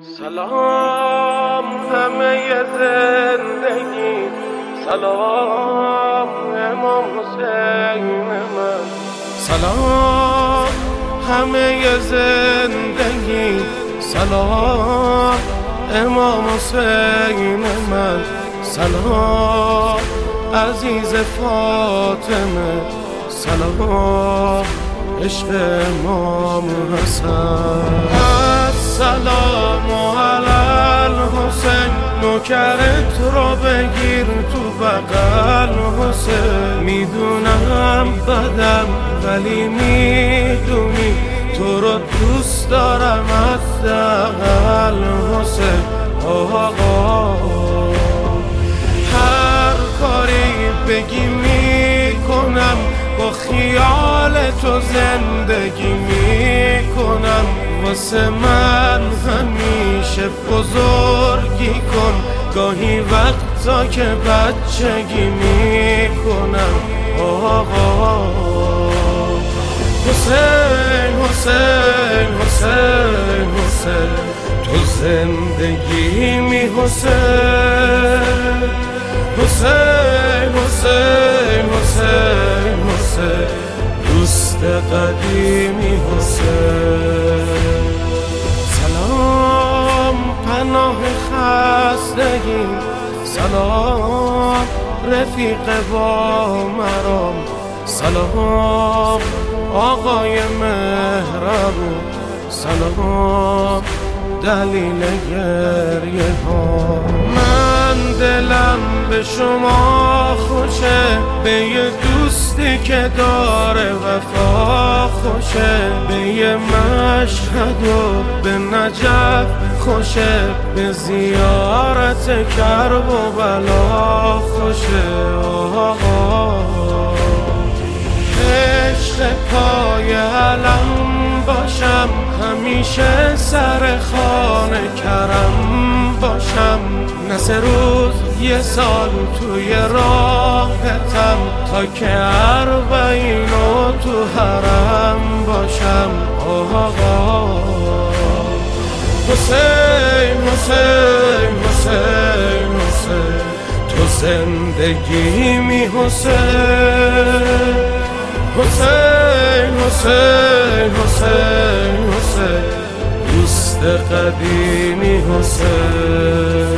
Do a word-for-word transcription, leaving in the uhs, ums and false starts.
سلام همه زندگی، سلام امام حسین من. سلام همه زندگی، سلام امام حسین من. سلام عزیز فاطمه، سلام عشق امام حسن. السلام علی الحسین، نوکرت رو بگیر تو بغل حسین. میدونم بدم ولی میدونی تو رو دوست دارم حداقل حسین. آقا هر کاری بگی میکنم، با خیال تو زندگی میکنم. واسه من همیشه بزرگی کن، گاهی وقتا که بچگی میکنم. آقا حسین حسین حسین حسین، تو زندگی می حسین. حسین حسین حسین حسین، دوست قدیمی حسین. سلام پناه خستگی، سلام رفیق با مرام. سلام آقای مهربون، سلام دلیل گریه ها. من دلم به شما خوشه، به یه دوستی که داره وفا خوشه. به یه مشهد و به نجف خوشه، به زیارت کرب و بلا خوشه. آقا عشق پای علم باشم، همیشه سر خانه کرم باشم. نه سه روز یه سال توی راهتم، تا که اربعین و تو حرم باشم. آقا حسین حسین حسین حسین، تو زندگی می حسین. حسین حسین حسین حسین، دوست قدیمی حسین.